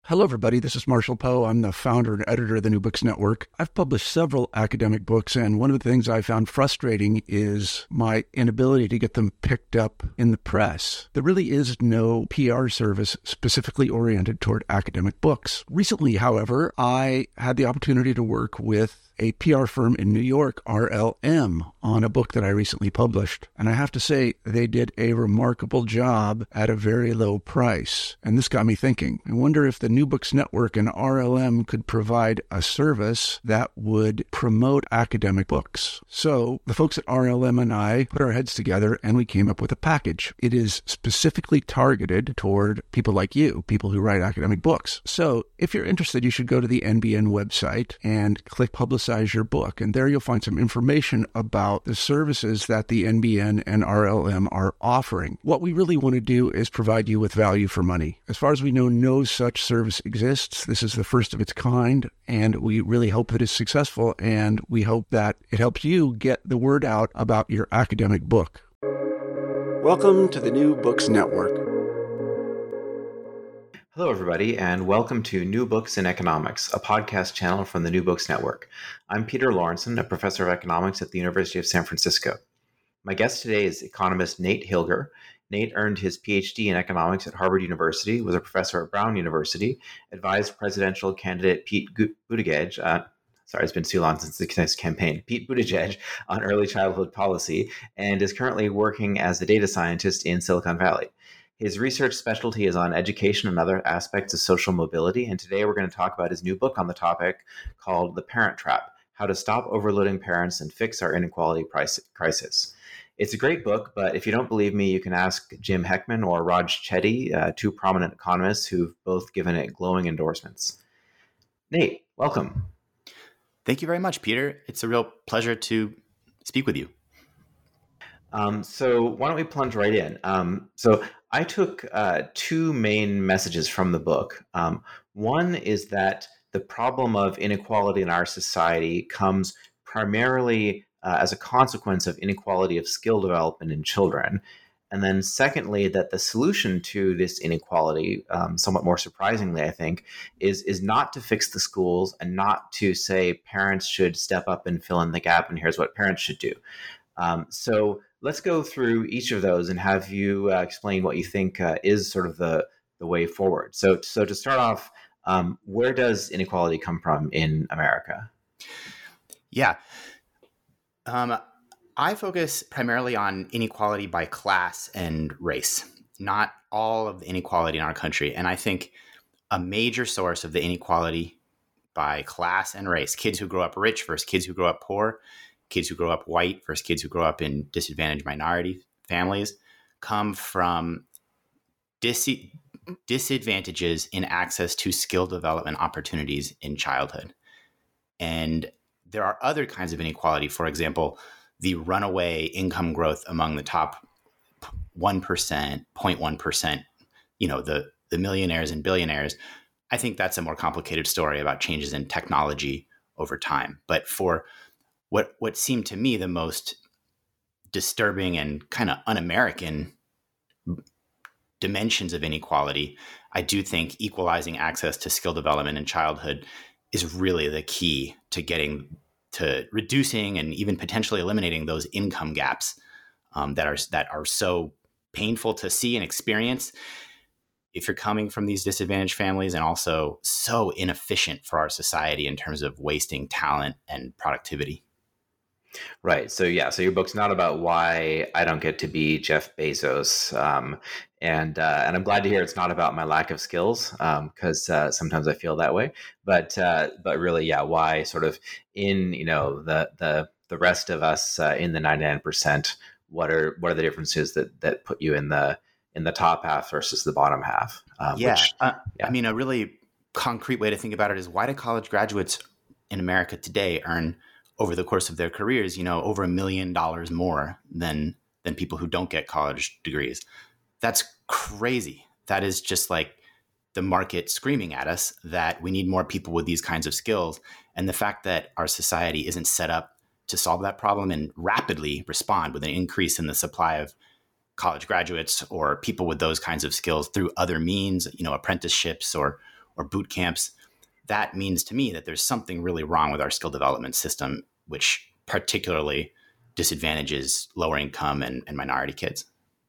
Hello, everybody. This is Marshall Poe. I'm the founder and editor of the New Books Network. I've published several academic books, and one of the things I found frustrating is my inability to get them picked up in the press. There really is no PR service specifically oriented toward academic books. Recently, however, I had the opportunity to work with a PR firm in New York, RLM, on a book that I recently published. And I have to say, they did a remarkable job at a very low price. And this got me thinking. I wonder if the New Books Network and RLM could provide a service that would promote academic books. So the folks at RLM and I put our heads together and we came up with a package. It is specifically targeted toward people like you, people who write academic books. So if you're interested, you should go to the NBN website and click Publicize Your Book. And there you'll find some information about the services that the NBN and RLM are offering. What we really want to do is provide you with value for money. As far as we know, no such service exists. This is the first of its kind, and we really hope that it's successful, and we hope that it helps you get the word out about your academic book. Welcome to the New Books Network. Hello, everybody, and welcome to New Books in Economics, a podcast channel from the New Books Network. I'm Peter Lawrenson, a professor of economics at the University of San Francisco. My guest today is economist Nate Hilger. Nate earned his PhD in economics at Harvard University, was a professor at Brown University, advised presidential candidate Pete Buttigieg, it's been too long since the campaign, Pete Buttigieg, on early childhood policy, and is currently working as a data scientist in Silicon Valley. His research specialty is on education and other aspects of social mobility, and today we're going to talk about his new book on the topic called The Parent Trap: How to Stop Overloading Parents and Fix Our Inequality Crisis. It's a great book, but if you don't believe me, you can ask Jim Heckman or Raj Chetty, two prominent economists who've both given it glowing endorsements. Nate, welcome. Thank you very much, Peter. It's a real pleasure to speak with you. So why don't we plunge right in? So I took two main messages from the book. One is that the problem of inequality in our society comes primarily as a consequence of inequality of skill development in children. And then secondly, that the solution to this inequality, somewhat more surprisingly, I think, is not to fix the schools and not to say parents should step up and fill in the gap and here's what parents should do. So let's go through each of those and have you explain what you think is sort of the way forward. So to start off, where does inequality come from in America? Yeah. I focus primarily on inequality by class and race, not all of the inequality in our country. And I think a major source of the inequality by class and race, kids who grow up rich versus kids who grow up poor, kids who grow up white versus kids who grow up in disadvantaged minority families, come from disadvantages in access to skill development opportunities in childhood. And there are other kinds of inequality. For example, the runaway income growth among the top 1%, 0.1%, the millionaires and billionaires. I think that's a more complicated story about changes in technology over time. But for what seemed to me the most disturbing and kind of un-American dimensions of inequality, I do think equalizing access to skill development in childhood is really the key to reducing and even potentially eliminating those income gaps that are so painful to see and experience if you're coming from these disadvantaged families, and also so inefficient for our society in terms of wasting talent and productivity. Right. So your book's not about why I don't get to be Jeff Bezos, and I'm glad to hear it's not about my lack of skills, because sometimes I feel that way. But really, why sort of in the rest of us in the 99%, what are the differences that put you in the top half versus the bottom half? I mean, a really concrete way to think about it is, why do college graduates in America today earn, over the course of their careers, over $1 million more than people who don't get college degrees? That's crazy. That is just like the market screaming at us that we need more people with these kinds of skills. And the fact that our society isn't set up to solve that problem and rapidly respond with an increase in the supply of college graduates or people with those kinds of skills through other means, apprenticeships or or boot camps, that means to me that there's something really wrong with our skill development system, which particularly disadvantages lower income and minority kids.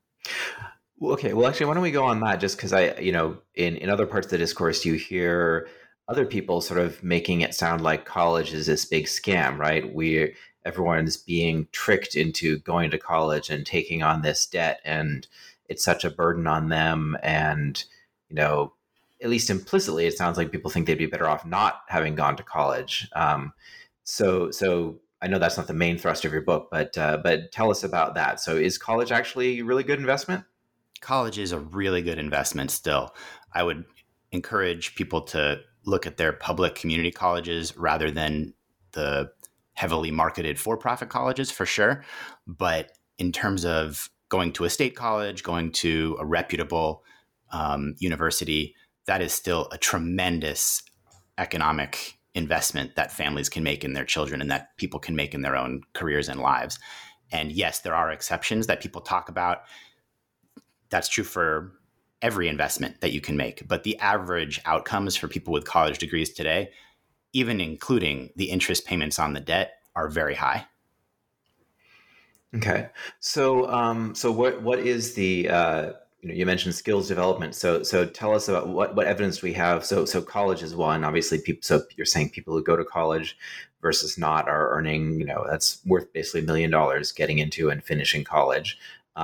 Okay, well, actually, why don't we go on that? Just because in other parts of the discourse, you hear other people sort of making it sound like college is this big scam, right? Everyone's being tricked into going to college and taking on this debt, and it's such a burden on them. And at least implicitly, it sounds like people think they'd be better off not having gone to college. So I know that's not the main thrust of your book, but tell us about that. So, is college actually a really good investment? College is a really good investment still. I would encourage people to look at their public community colleges rather than the heavily marketed for-profit colleges, for sure. But in terms of going to a state college, going to a reputable university, that is still a tremendous economic investment that families can make in their children and that people can make in their own careers and lives. And yes, there are exceptions that people talk about. That's true for every investment that you can make. But the average outcomes for people with college degrees today, even including the interest payments on the debt, are very high. Okay. So what is the you mentioned skills development. So tell us about what evidence we have. So college is one, obviously. So you're saying people who go to college versus not are earning, that's worth basically $1 million getting into and finishing college.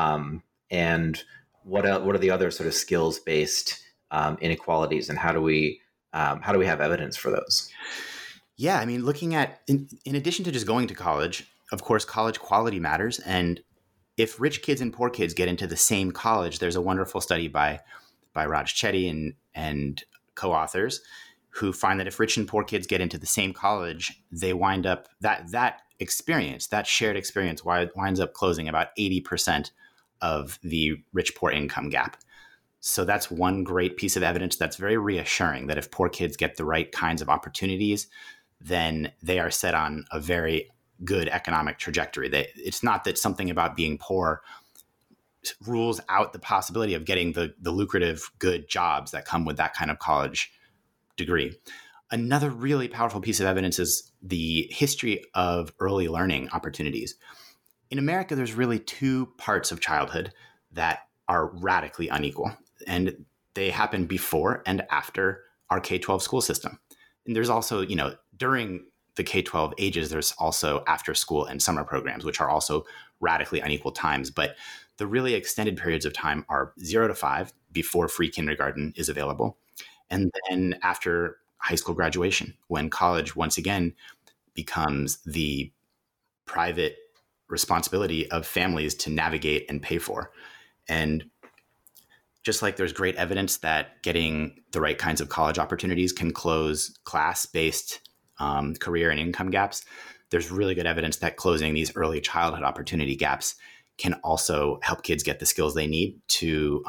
And what are the other sort of skills based inequalities, and how do we have evidence for those? Yeah, I mean, looking at in addition to just going to college, of course, college quality matters. And if rich kids and poor kids get into the same college, there's a wonderful study by Raj Chetty and co-authors who find that if rich and poor kids get into the same college, they wind up that experience, that shared experience, winds up closing about 80% of the rich-poor income gap. So that's one great piece of evidence that's very reassuring, that if poor kids get the right kinds of opportunities, then they are set on a very good economic trajectory. It's not that something about being poor rules out the possibility of getting the lucrative, good jobs that come with that kind of college degree. Another really powerful piece of evidence is the history of early learning opportunities. In America, there's really two parts of childhood that are radically unequal, and they happen before and after our K-12 school system. And there's also, during the K-12 ages, there's also after school and summer programs, which are also radically unequal times. But the really extended periods of time are 0 to 5, before free kindergarten is available, and then after high school graduation, when college once again becomes the private responsibility of families to navigate and pay for. And just like there's great evidence that getting the right kinds of college opportunities can close class-based career and income gaps, there's really good evidence that closing these early childhood opportunity gaps can also help kids get the skills they need to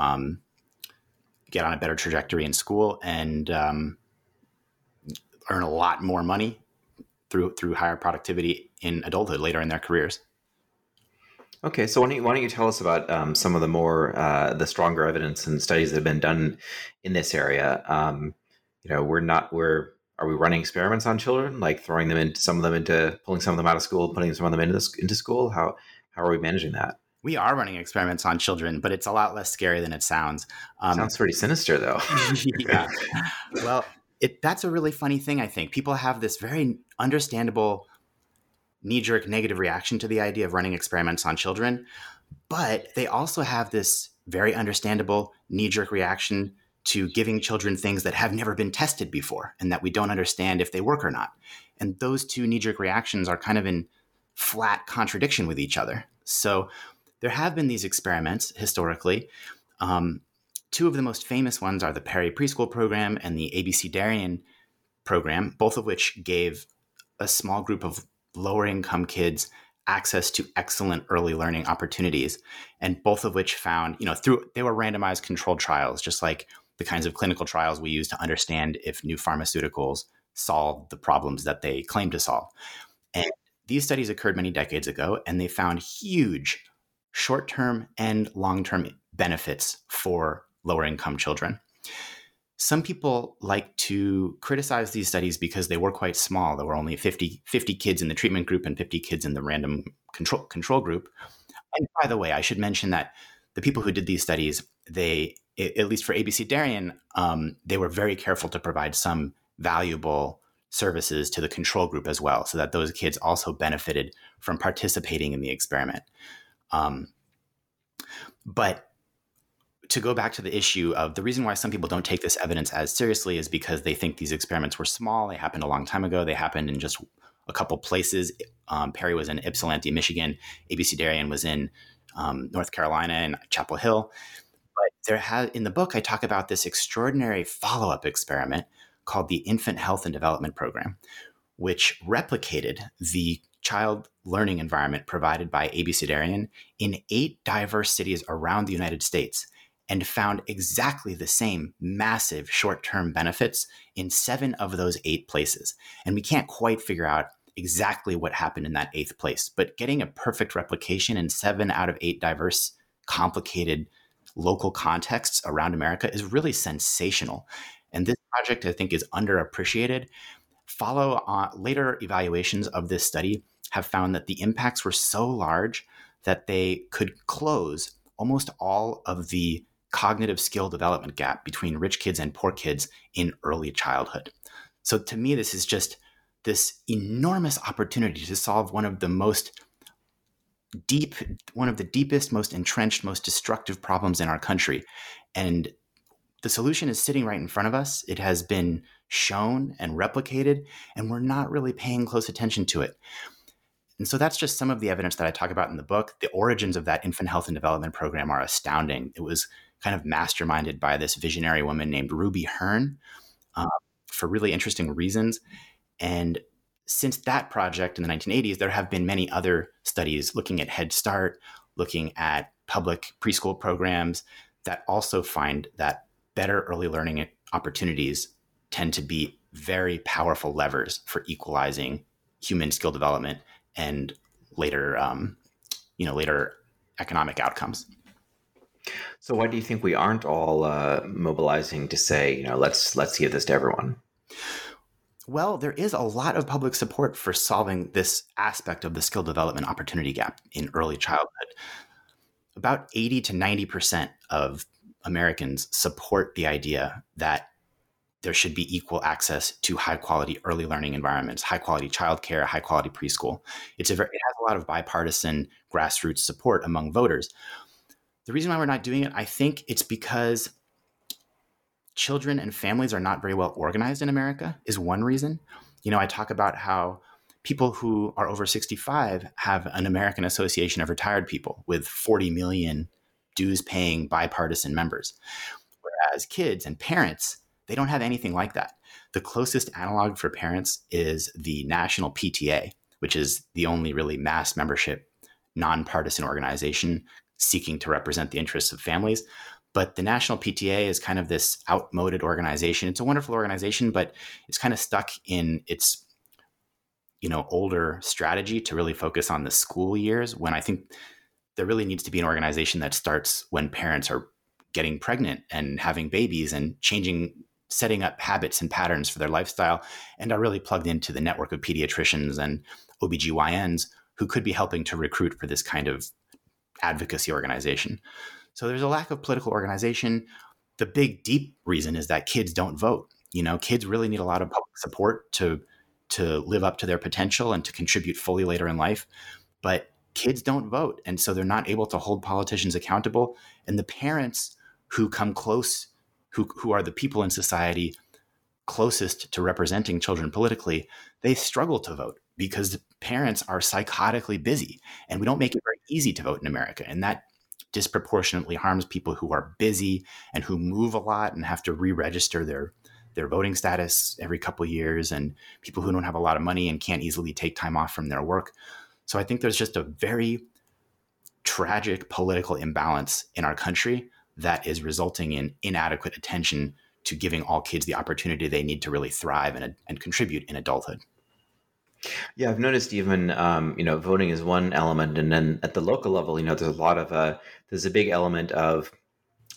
get on a better trajectory in school and earn a lot more money through higher productivity in adulthood later in their careers. Okay, so why don't you tell us about some of the more the stronger evidence and studies that have been done in this area? Are we running experiments on children, like throwing them into pulling some of them out of school, putting some of them into school? How are we managing that? We are running experiments on children, but it's a lot less scary than it sounds. Sounds pretty sinister, though. Yeah. Well, that's a really funny thing, I think. People have this very understandable knee-jerk negative reaction to the idea of running experiments on children, but they also have this very understandable knee-jerk reaction to giving children things that have never been tested before and that we don't understand if they work or not. And those two knee-jerk reactions are kind of in flat contradiction with each other. So there have been these experiments historically. Two of the most famous ones are the Perry Preschool Program and the ABC Darien Program, both of which gave a small group of lower income kids access to excellent early learning opportunities, and both of which found, they were randomized controlled trials, just like the kinds of clinical trials we use to understand if new pharmaceuticals solve the problems that they claim to solve. And these studies occurred many decades ago, and they found huge short-term and long-term benefits for lower income children. some people like to criticize these studies because they were quite small. There were only 50 kids in the treatment group and 50 kids in the random control group. And by the way, I should mention that the people who did these studies, they, at least for ABC Darien, they were very careful to provide some valuable services to the control group as well, so that those kids also benefited from participating in the experiment. But to go back to the issue of the reason why some people don't take this evidence as seriously is because they think these experiments were small. They happened a long time ago. They happened in just a couple places. Perry was in Ypsilanti, Michigan. ABC Darien was in North Carolina and Chapel Hill. But in the book, I talk about this extraordinary follow-up experiment called the Infant Health and Development Program, which replicated the child learning environment provided by ABC Darien in 8 diverse cities around the United States, and found exactly the same massive short-term benefits in 7 of those 8 places. And we can't quite figure out exactly what happened in that 8th place, but getting a perfect replication in 7 out of 8 diverse, complicated local contexts around America is really sensational. And this project, I think, is underappreciated. Later evaluations of this study have found that the impacts were so large that they could close almost all of the cognitive skill development gap between rich kids and poor kids in early childhood. So to me, this is just this enormous opportunity to solve one of the deepest, most entrenched, most destructive problems in our country. And the solution is sitting right in front of us. It has been shown and replicated, and we're not really paying close attention to it. And so that's just some of the evidence that I talk about in the book. The origins of that infant health and development program are astounding. It was kind of masterminded by this visionary woman named Ruby Hearn for really interesting reasons. And since that project in the 1980s, there have been many other studies looking at Head Start, looking at public preschool programs that also find that better early learning opportunities tend to be very powerful levers for equalizing human skill development and later economic outcomes. So why do you think we aren't all mobilizing to say, let's give this to everyone? Well, there is a lot of public support for solving this aspect of the skill development opportunity gap in early childhood. About 80 to 90% of Americans support the idea that there should be equal access to high-quality early learning environments, high-quality childcare, high-quality preschool. It has a lot of bipartisan grassroots support among voters. The reason why we're not doing it, I think it's because children and families are not very well organized in America is one reason. I talk about how people who are over 65 have an American Association of Retired People with 40 million dues-paying bipartisan members, whereas kids and parents, they don't have anything like that. The closest analog for parents is the National PTA, which is the only really mass membership, nonpartisan organization seeking to represent the interests of families. But the National PTA is kind of this outmoded organization. It's a wonderful organization, but it's kind of stuck in its, older strategy to really focus on the school years, when I think there really needs to be an organization that starts when parents are getting pregnant and having babies and setting up habits and patterns for their lifestyle, and are really plugged into the network of pediatricians and OBGYNs who could be helping to recruit for this kind of advocacy organization. So there's a lack of political organization. The big, deep reason is that kids don't vote. Kids really need a lot of public support to live up to their potential and to contribute fully later in life. But kids don't vote. And so they're not able to hold politicians accountable. And the parents who come close, who are the people in society closest to representing children politically, they struggle to vote because parents are psychotically busy. And we don't make it very easy to vote in America. And that disproportionately harms people who are busy and who move a lot and have to re-register their voting status every couple of years, and people who don't have a lot of money and can't easily take time off from their work. So I think there's just a very tragic political imbalance in our country that is resulting in inadequate attention to giving all kids the opportunity they need to really thrive and contribute in adulthood. Yeah, I've noticed even, voting is one element. And then at the local level, there's a big element of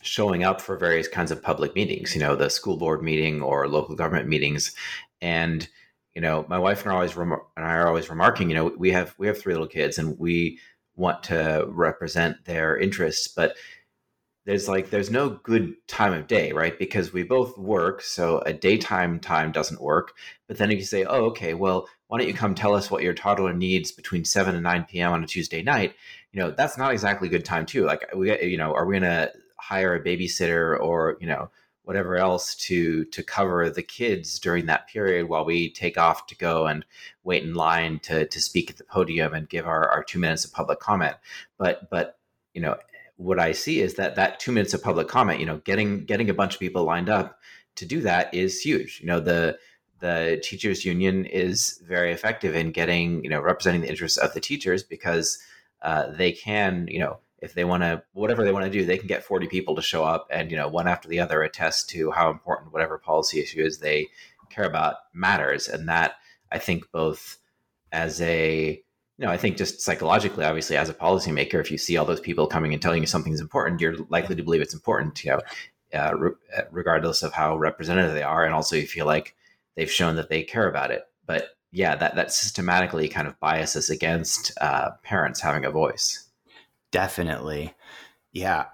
showing up for various kinds of public meetings, the school board meeting or local government meetings. And, my wife and I are always remarking, we have 3 little kids and we want to represent their interests, but there's no good time of day, right? Because we both work, so a daytime time doesn't work. But then if you say, oh, okay, well, why don't you come tell us what your toddler needs between 7 and 9 p.m. on a Tuesday night? That's not exactly a good time too. Like are we going to hire a babysitter or, whatever else to cover the kids during that period while we take off to go and wait in line to speak at the podium and give our 2 minutes of public comment. But what I see is that 2 minutes of public comment, getting a bunch of people lined up to do that is huge. The teachers union is very effective in getting, representing the interests of the teachers because they can, if they want to, whatever they want to do, they can get 40 people to show up and, one after the other attest to how important whatever policy issue is they care about matters. And that, I think, both as I think just psychologically, obviously, as a policymaker, if you see all those people coming and telling you something's important, you're likely to believe it's important, regardless of how representative they are. And also you feel like they've shown that they care about it. But yeah, that systematically kind of biases against parents having a voice. Definitely. Yeah.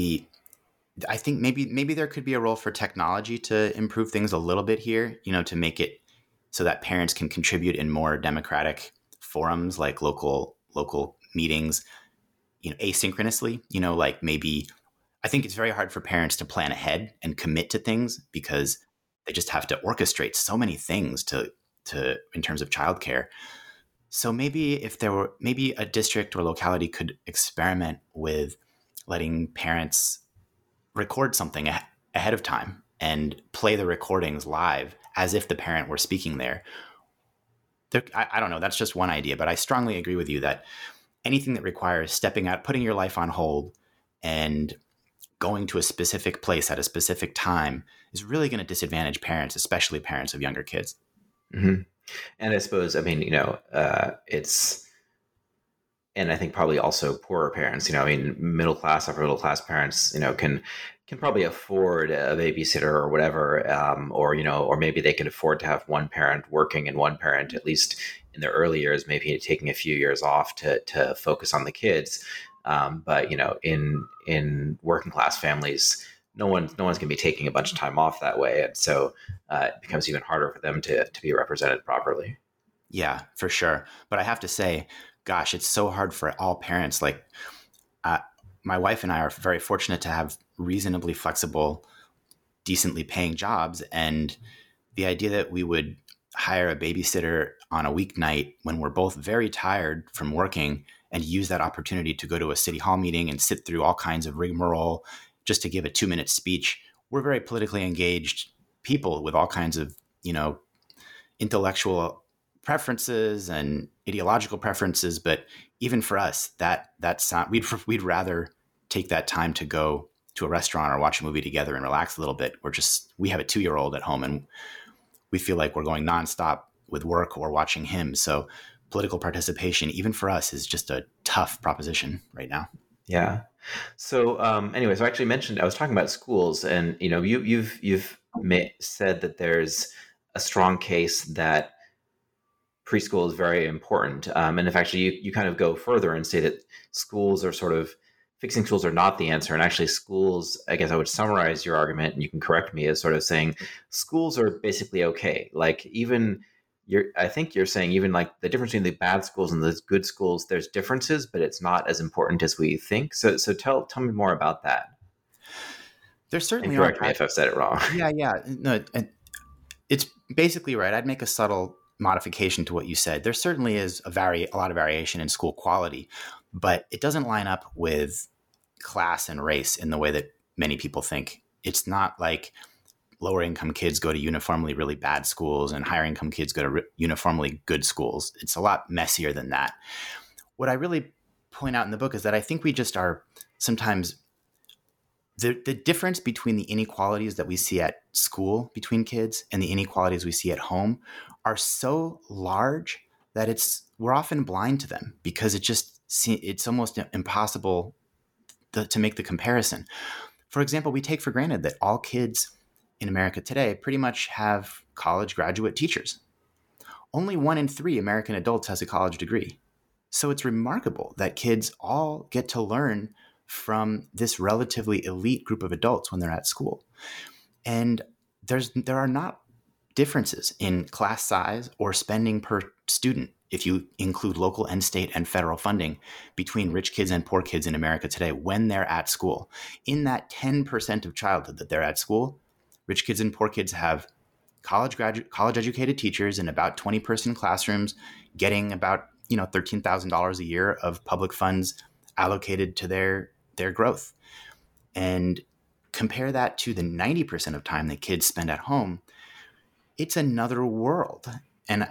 I think maybe there could be a role for technology to improve things a little bit here, to make it so that parents can contribute in more democratic forums like local meetings, asynchronously, like maybe I think it's very hard for parents to plan ahead and commit to things because they just have to orchestrate so many things to in terms of childcare. So maybe if there were a district or locality could experiment with letting parents record something ahead of time and play the recordings live as if the parent were speaking there. I don't know. That's just one idea, but I strongly agree with you that anything that requires stepping out, putting your life on hold and going to a specific place at a specific time is really going to disadvantage parents, especially parents of younger kids. Mm-hmm. And I suppose, and I think probably also poorer parents, middle class, upper middle class parents, can probably afford a babysitter or whatever, or maybe they can afford to have one parent working and one parent, at least in their early years, maybe taking a few years off to focus on the kids. But in working class families, no one's going to be taking a bunch of time off that way, and so it becomes even harder for them to be represented properly. Yeah, for sure. But I have to say, gosh, it's so hard for all parents. Like, my wife and I are very fortunate to have reasonably flexible, decently paying jobs, and the idea that we would hire a babysitter on a weeknight when we're both very tired from working and use that opportunity to go to a city hall meeting and sit through all kinds of rigmarole just to give a 2-minute speech. We're very politically engaged people with all kinds of, intellectual preferences and ideological preferences. But even for us, we'd rather take that time to go to a restaurant or watch a movie together and relax a little bit. We have a 2-year-old at home and we feel like we're going nonstop with work or watching him. So political participation, even for us, is just a tough proposition right now. Yeah. So anyway, so I actually mentioned, I was talking about schools, and you've said that there's a strong case that preschool is very important. And if actually you kind of go further and say that fixing schools are not the answer. And actually schools, I guess I would summarize your argument, and you can correct me, as sort of saying schools are basically okay. Like I think you're saying even like the difference between the bad schools and the good schools, there's differences, but it's not as important as we think. So tell me more about that. There certainly are. Correct me if I've said it wrong. Yeah. No, it's basically right. I'd make a subtle modification to what you said. There certainly is a lot of variation in school quality, but it doesn't line up with class and race in the way that many people think. It's not like lower income kids go to uniformly really bad schools and higher income kids go to uniformly good schools. It's a lot messier than that. What I really point out in the book is that I think we just are sometimes the difference between the inequalities that we see at school between kids and the inequalities we see at home are so large that we're often blind to them because it's almost impossible to make the comparison. For example, we take for granted that all kids in America today pretty much have college graduate teachers. Only 1 in 3 American adults has a college degree. So it's remarkable that kids all get to learn from this relatively elite group of adults when they're at school. And there are not differences in class size or spending per student if you include local and state and federal funding between rich kids and poor kids in America today when they're at school. In that 10% of childhood that they're at school, rich kids and poor kids have college educated teachers in about 20-person classrooms getting about $13,000 a year of public funds allocated to their growth. And compare that to the 90% of time that kids spend at home, it's another world. And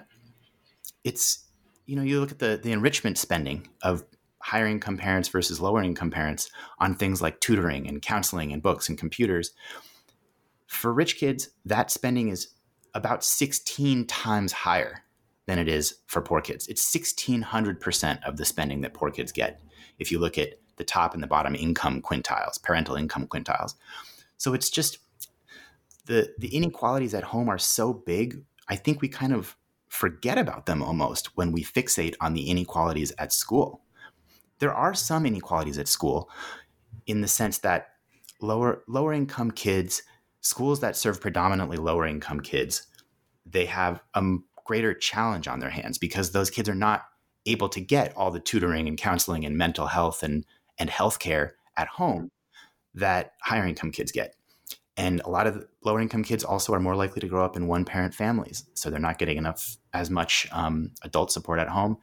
it's, you look at the enrichment spending of higher income parents versus lower income parents on things like tutoring and counseling and books and computers. For rich kids, that spending is about 16 times higher than it is for poor kids. It's 1,600% of the spending that poor kids get if you look at the top and the bottom income quintiles, parental income quintiles. So it's just the inequalities at home are so big, I think we kind of forget about them almost when we fixate on the inequalities at school. There are some inequalities at school in the sense that lower income kids, schools that serve predominantly lower income kids, they have a greater challenge on their hands because those kids are not able to get all the tutoring and counseling and mental health and healthcare at home that higher income kids get. And a lot of the lower income kids also are more likely to grow up in one parent families. So they're not getting as much adult support at home.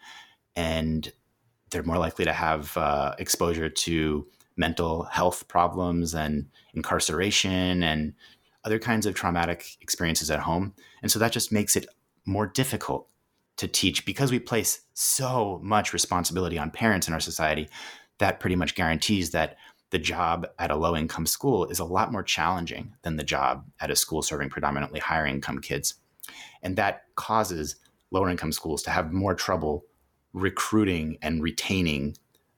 And they're more likely to have exposure to mental health problems and incarceration and other kinds of traumatic experiences at home. And so that just makes it more difficult to teach because we place so much responsibility on parents in our society. That pretty much guarantees that the job at a low-income school is a lot more challenging than the job at a school serving predominantly higher-income kids. And that causes lower-income schools to have more trouble recruiting and retaining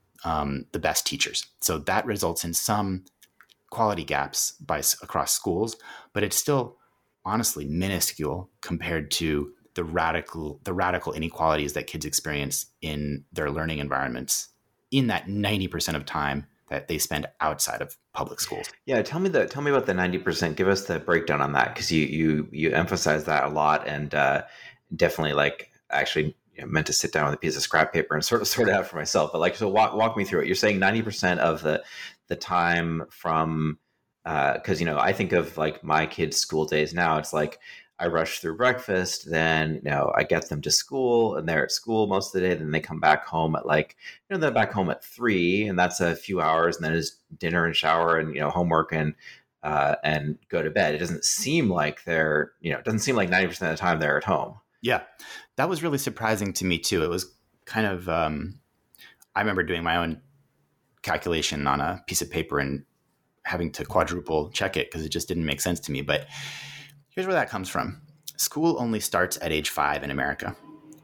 the best teachers. So that results in some quality gaps across schools, but it's still honestly minuscule compared to the radical inequalities that kids experience in their learning environments in that 90% of time that they spend outside of public schools. Yeah, tell me about the 90%. Give us the breakdown on that, because you emphasize that a lot, and definitely actually meant to sit down with a piece of scrap paper and sort it out for myself. But so walk me through it. You're saying 90% of the time from because I think of my kids' school days now. It's I rush through breakfast, then I get them to school, and they're at school most of the day. Then they come back home at they're back home at 3, and that's a few hours, and then it's dinner and shower and homework and go to bed. It doesn't seem like it doesn't seem like 90% of the time they're at home. Yeah, that was really surprising to me too. It was kind of I remember doing my own calculation on a piece of paper and having to quadruple check it because it just didn't make sense to me. But here's where that comes from. School only starts at age 5 in America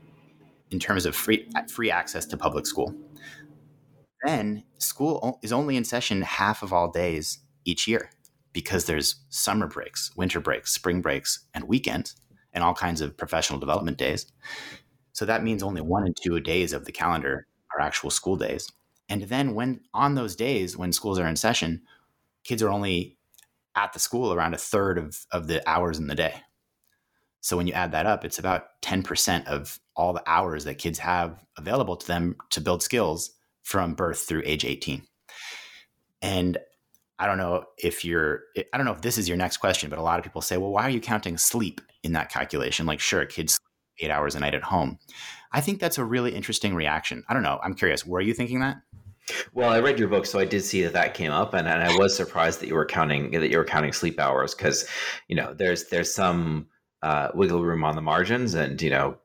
in terms of free access to public school. Then school is only in session half of all days each year because there's summer breaks, winter breaks, spring breaks, and weekends, and all kinds of professional development days. So that means only 1 and 2 days of the calendar are actual school days. And then when on those days when schools are in session, kids are only at the school around a third of the hours in the day. So when you add that up, it's about 10% of all the hours that kids have available to them to build skills from birth through age 18. And I don't know if this is your next question, but a lot of people say, well, why are you counting sleep in that calculation? Sure, kids sleep 8 hours a night at home. I think that's a really interesting reaction. I don't know. I'm curious. Were you thinking that? Well, I read your book, so I did see that came up, and I was surprised that you were counting sleep hours, because there's some wiggle room on the margins, and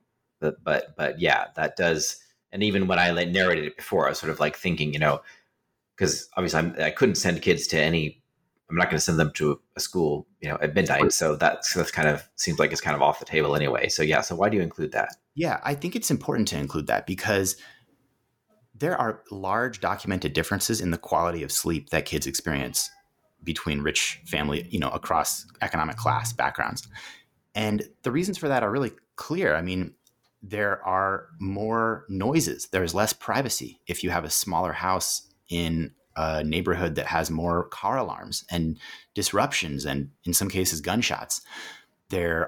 but yeah, that does. And even when I narrated it before, I was sort of thinking, because obviously I couldn't send kids to any. I'm not going to send them to a school, at midnight. So that's kind of seems like it's kind of off the table anyway. So yeah. So why do you include that? Yeah, I think it's important to include that because there are large documented differences in the quality of sleep that kids experience between rich family, across economic class backgrounds. And the reasons for that are really clear. I mean, there are more noises. There's less privacy if you have a smaller house in a neighborhood that has more car alarms and disruptions, and in some cases gunshots. You're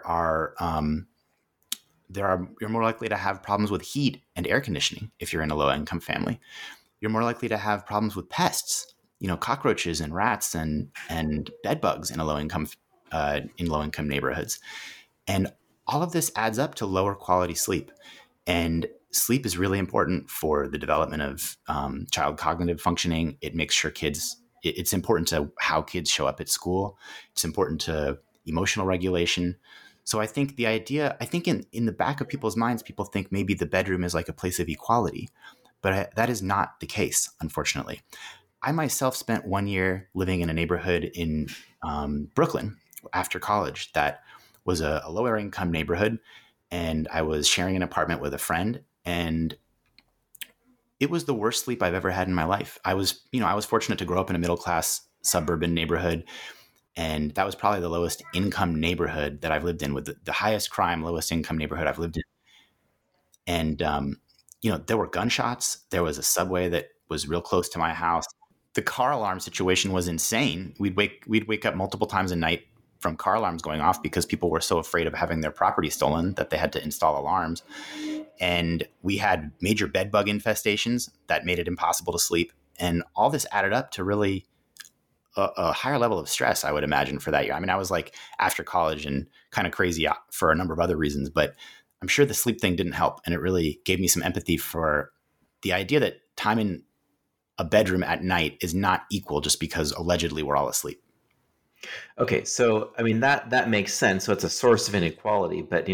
more likely to have problems with heat and air conditioning if you're in a low income family. You're more likely to have problems with pests, cockroaches and rats and bed bugs in low income neighborhoods. And all of this adds up to lower quality sleep. And sleep is really important for the development of child cognitive functioning. It makes sure it's important to how kids show up at school. It's important to emotional regulation. So I think in the back of people's minds, people think maybe the bedroom is like a place of equality, but that is not the case, unfortunately. I myself spent 1 year living in a neighborhood in Brooklyn after college that was a lower income neighborhood, and I was sharing an apartment with a friend, and it was the worst sleep I've ever had in my life. I was fortunate to grow up in a middle class suburban neighborhood, and that was probably the lowest income neighborhood that I've lived in, with the highest crime, lowest income neighborhood I've lived in. And there were gunshots. There was a subway that was real close to my house. The car alarm situation was insane. We'd wake up multiple times a night from car alarms going off because people were so afraid of having their property stolen that they had to install alarms. And we had major bed bug infestations that made it impossible to sleep. And all this added up to really a higher level of stress, I would imagine, for that year. I mean, I was like after college and kind of crazy for a number of other reasons, but I'm sure the sleep thing didn't help. And it really gave me some empathy for the idea that time in a bedroom at night is not equal just because allegedly we're all asleep. Okay, so I mean that makes sense. So it's a source of inequality, but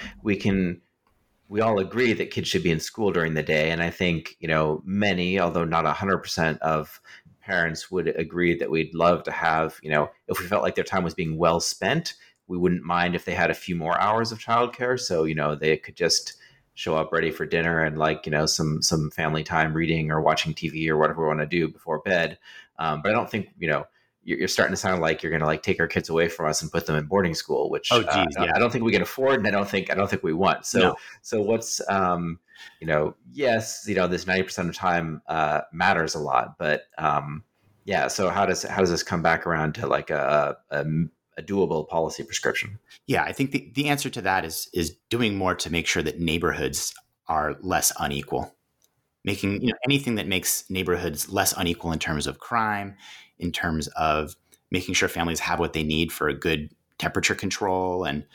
we all agree that kids should be in school during the day, and I think many, although not 100% of parents would agree that we'd love to have, if we felt like their time was being well spent, we wouldn't mind if they had a few more hours of childcare. So, they could just show up ready for dinner and some family time reading or watching TV or whatever we want to do before bed. But I don't think, you're starting to sound like you're going to take our kids away from us and put them in boarding school, which I don't think we can afford. And I don't think we want. So, No. So what's, yes, this 90% of time matters a lot, but so how does this come back around to a doable policy prescription? Yeah, I think the answer to that is doing more to make sure that neighborhoods are less unequal. Making anything that makes neighborhoods less unequal in terms of crime, in terms of making sure families have what they need for a good temperature control. And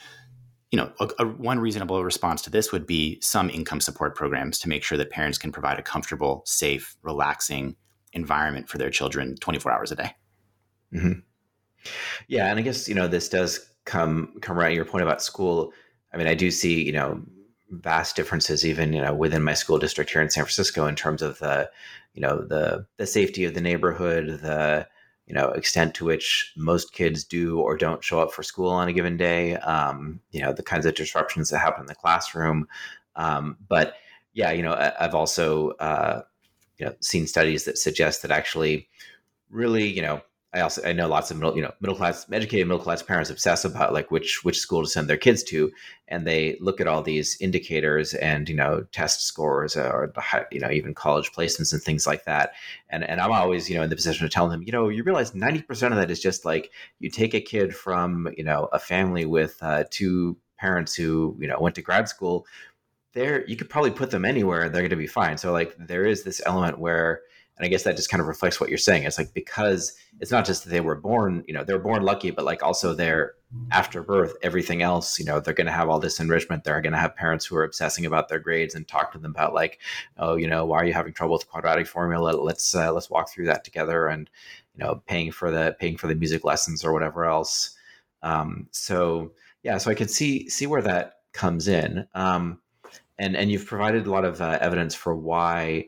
one reasonable response to this would be some income support programs to make sure that parents can provide a comfortable, safe, relaxing environment for their children 24 hours a day. Mm-hmm. Yeah, and I guess this does come right. Your point about school. I mean, I do see vast differences even within my school district here in San Francisco in terms of the safety of the neighborhood, the extent to which most kids do or don't show up for school on a given day, the kinds of disruptions that happen in the classroom. But yeah, I've also seen studies that suggest that actually really I know lots of educated middle class parents obsess about which school to send their kids to, and they look at all these indicators and test scores or even college placements and things like that. And I'm always in the position of telling them you realize 90% of that is just you take a kid from a family with two parents who went to grad school. There you could probably put them anywhere and they're going to be fine. So there is this element where. And I guess that just kind of reflects what you're saying. It's because it's not just that they were born, they were born lucky, but also they're after birth, everything else, they're going to have all this enrichment. They're going to have parents who are obsessing about their grades and talk to them about why are you having trouble with the quadratic formula? Let's walk through that together, and, paying for the music lessons or whatever else. So I could see where that comes in. And you've provided a lot of evidence for why,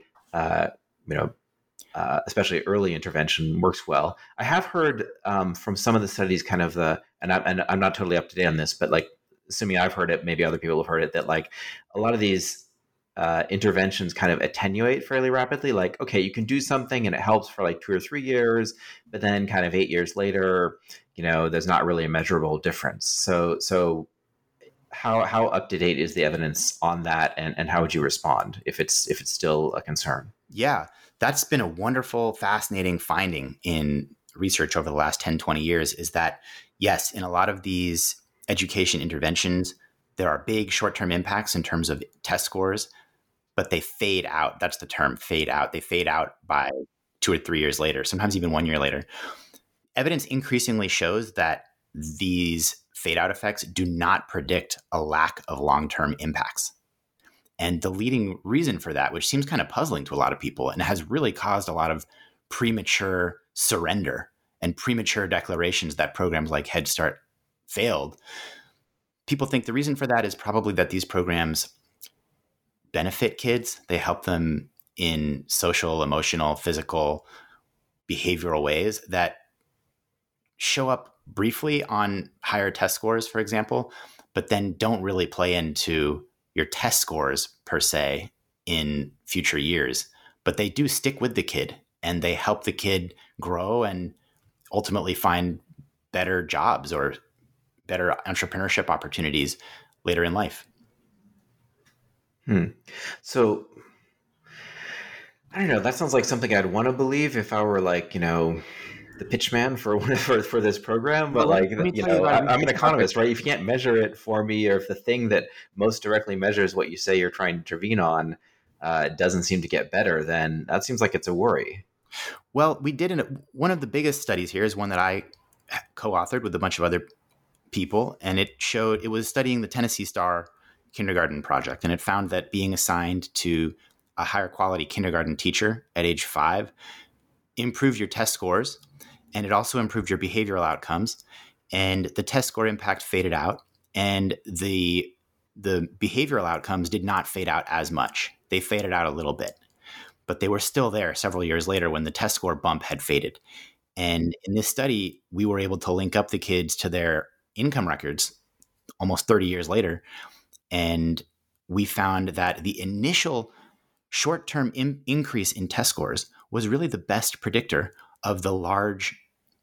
especially early intervention works well. I have heard from some of the studies and I'm not totally up to date on this, but assuming I've heard it, maybe other people have heard it, that a lot of these interventions kind of attenuate fairly rapidly. Like, okay, you can do something and it helps for like 2 or 3 years, but then kind of 8 years later, there's not really a measurable difference. So how up to date is the evidence on that, and how would you respond if it's still a concern? Yeah, that's been a wonderful, fascinating finding in research over the last 10, 20 years, is that, yes, in a lot of these education interventions, there are big short-term impacts in terms of test scores, but they fade out. That's the term, fade out. They fade out by 2 or 3 years later, sometimes even 1 year later. Evidence increasingly shows that these fade out effects do not predict a lack of long-term impacts. And the leading reason for that, which seems kind of puzzling to a lot of people and has really caused a lot of premature surrender and premature declarations that programs like Head Start failed, people think the reason for that is probably that these programs benefit kids. They help them in social, emotional, physical, behavioral ways that show up briefly on higher test scores, for example, but then don't really play into your test scores per se in future years. But they do stick with the kid, and they help the kid grow and ultimately find better jobs or better entrepreneurship opportunities later in life. So I don't know. That sounds like something I'd want to believe if I were like, the pitch man for this program. But Well, like, let me tell you I'm an economist, right? If you can't measure it for me, or if the thing that most directly measures what you say you're trying to intervene on doesn't seem to get better, then that seems like it's a worry. Well, we did one of the biggest studies here is one that I co-authored with a bunch of other people, and it was studying the Tennessee Star Kindergarten Project, and it found that being assigned to a higher quality kindergarten teacher at age 5 improved your test scores, and it also improved your behavioral outcomes. And the test score impact faded out, and the behavioral outcomes did not fade out as much. They faded out a little bit, but they were still there several years later when the test score bump had faded. And in this study, we were able to link up the kids to their income records almost 30 years later. And we found that the initial short-term increase in test scores was really the best predictor of the large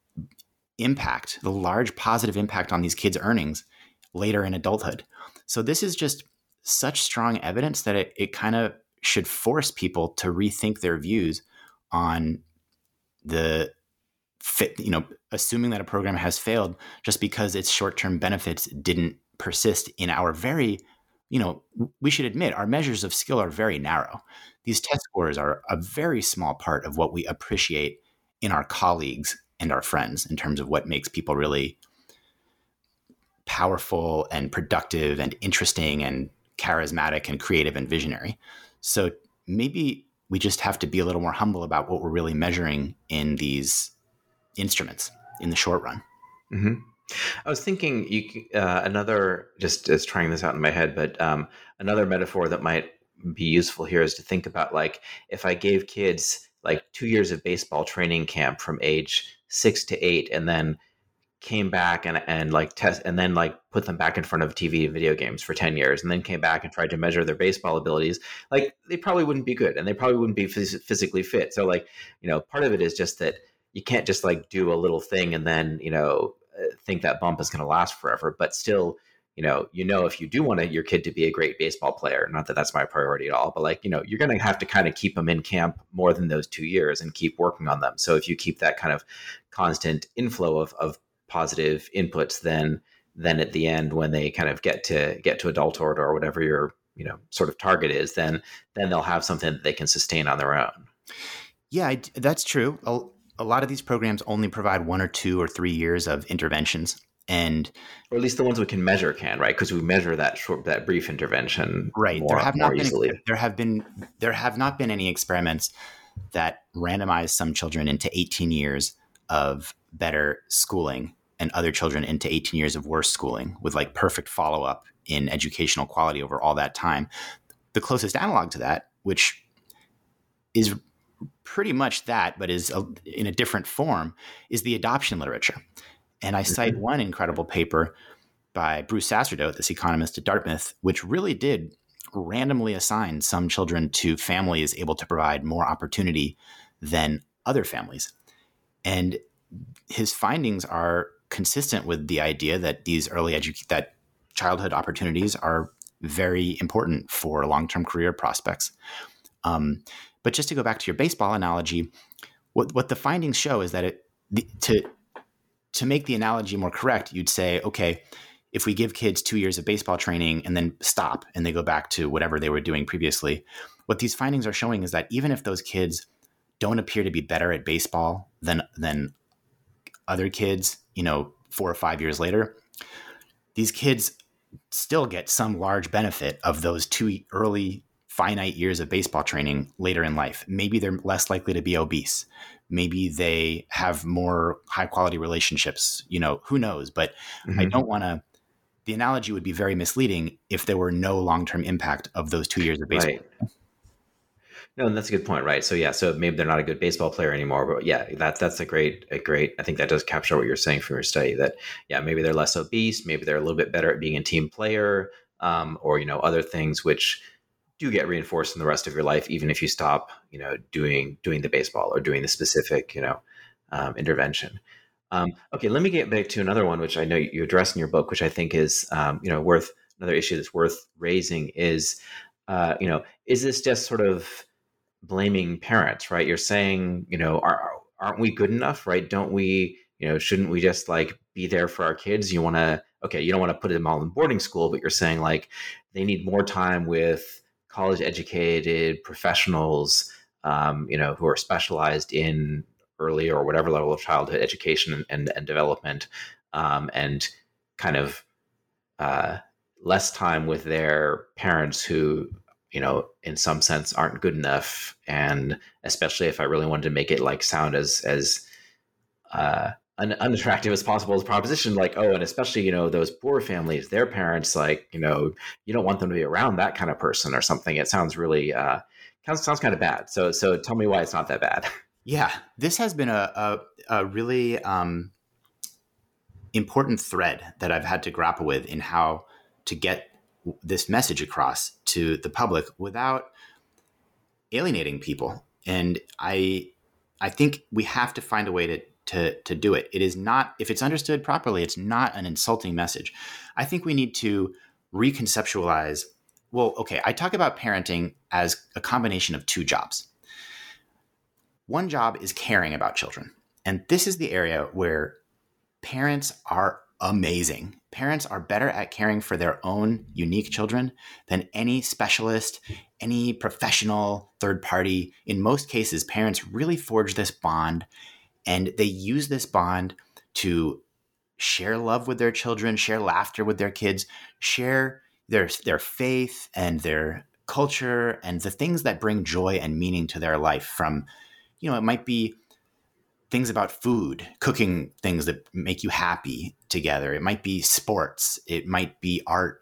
impact, the large positive impact on these kids' earnings later in adulthood. So this is just such strong evidence that it kind of should force people to rethink their views on the fit, assuming that a program has failed just because its short-term benefits didn't persist in our very, we should admit our measures of skill are very narrow. These test scores are a very small part of what we appreciate in our colleagues and our friends in terms of what makes people really powerful and productive and interesting and charismatic and creative and visionary. So maybe we just have to be a little more humble about what we're really measuring in these instruments in the short run. Mm-hmm. I was thinking another, just as trying this out in my head, but another metaphor that might be useful here is to think about, like, if I gave kids like 2 years of baseball training camp from age 6 to 8, and then came back and like test, and then like put them back in front of TV and video games for 10 years, and then came back and tried to measure their baseball abilities, like they probably wouldn't be good, and they probably wouldn't be physically fit. So like, part of it is just that you can't just like do a little thing and then, think that bump is going to last forever. But still, if you do want your kid to be a great baseball player, not that that's my priority at all, but like, you're going to have to kind of keep them in camp more than those 2 years and keep working on them. So if you keep that kind of constant inflow of positive inputs, then at the end, when they kind of get to adulthood or whatever your, sort of target is, then they'll have something that they can sustain on their own. Yeah, that's true. A lot of these programs only provide 1 or 2 or 3 years of interventions, or at least the ones we can measure can, right? Because we measure that brief intervention, right? more easily. There have not been any experiments that randomize some children into 18 years of better schooling and other children into 18 years of worse schooling with like perfect follow-up in educational quality over all that time. The closest analog to that, which is pretty much that, but is in a different form, is the adoption literature. And I cite one incredible paper by Bruce Sacerdote, this economist at Dartmouth, which really did randomly assign some children to families able to provide more opportunity than other families. And his findings are consistent with the idea that these that childhood opportunities are very important for long-term career prospects. But just to go back to your baseball analogy, what the findings show is that to make the analogy more correct, you'd say, okay, if we give kids 2 years of baseball training and then stop and they go back to whatever they were doing previously, what these findings are showing is that even if those kids don't appear to be better at baseball than other kids, 4 or 5 years later, these kids still get some large benefit of those 2 early finite years of baseball training later in life. Maybe they're less likely to be obese. Maybe they have more high quality relationships, who knows? But I don't want to, the analogy would be very misleading if there were no long-term impact of those 2 years of baseball. Right. No, and that's a good point, right? So maybe they're not a good baseball player anymore, but that's a great. I think that does capture what you're saying from your study. That maybe they're less obese, maybe they're a little bit better at being a team player, or other things which do get reinforced in the rest of your life, even if you stop, doing the baseball or doing the specific, intervention. Okay, let me get back to another one, which I know you address in your book, which I think is, worth another issue that's worth raising is, is this just sort of blaming parents, right? You're saying, aren't we good enough, right? Don't we, shouldn't we just be there for our kids? You don't want to put them all in boarding school, but you're saying they need more time with college educated professionals, who are specialized in early or whatever level of childhood education and development, and kind of less time with their parents who, in some sense aren't good enough. And especially if I really wanted to make it sound as unattractive as possible as a proposition, and especially, those poor families, their parents, you don't want them to be around that kind of person or something. It sounds really, sounds kind of bad. So tell me why it's not that bad. Yeah, this has been a really important thread that I've had to grapple with in how to get this message across to the public without alienating people. And I think we have to find a way to do it. It is not, if it's understood properly, it's not an insulting message. I think we need to reconceptualize. Well, okay, I talk about parenting as a combination of two jobs. One job is caring about children. And this is the area where parents are amazing. Parents are better at caring for their own unique children than any specialist, any professional third party. In most cases, parents really forge this bond, and they use this bond to share love with their children, share laughter with their kids, share their faith and their culture and the things that bring joy and meaning to their life from, it might be things about food, cooking things that make you happy together. It might be sports. It might be art.